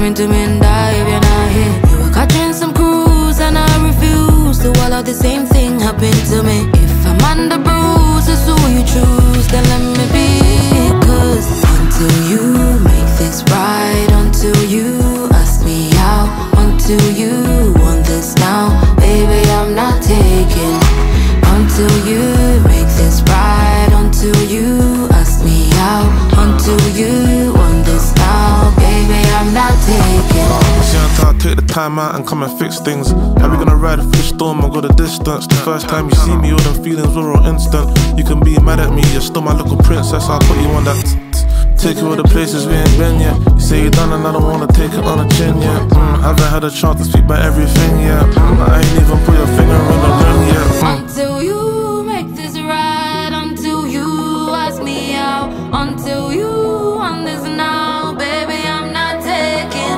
mean to me and die if you're not here. You were catching some cruise and I refuse to allow the same thing happen to me. If I'm under bruise, it's who you choose, then let me be. Cause until you make this right, until you ask me out, until you want this now, baby, I'm not taking. Until you make this right, until you ask me out, until you want this now, baby, I'm not taking. See, until I take the time out and come and fix things. How we gonna ride through the storm and go the distance? The first time you see me, all them feelings were all instant. You can be mad at me, you're still my little princess. I'll put you on that take you all the places we ain't been yet. You say you done and I don't wanna take it on the chin yet. Haven't had a chance to speak about everything yet. I ain't even put your finger on the ring yet. Until you make this right, until you ask me out, until you want this now, baby, I'm not taking.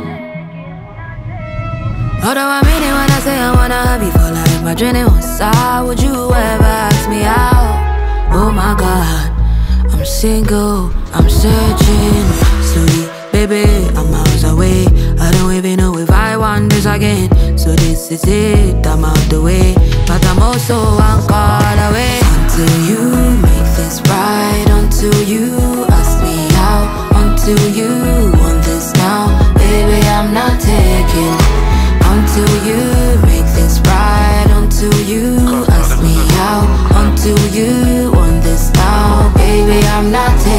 Although I mean it when I say I wanna have you for life, my journey was side, would you ever ask me out? Oh my God, I'm single, I'm searching. Sweet baby, I'm miles away. I don't even know if I want this again. So this is it, I'm out the way, but I'm also one call away. Until you make this right, until you ask me out, until you want this now, baby, I'm not taking. Until you make this right, until you ask me out, until you want this now, baby, I'm not taking.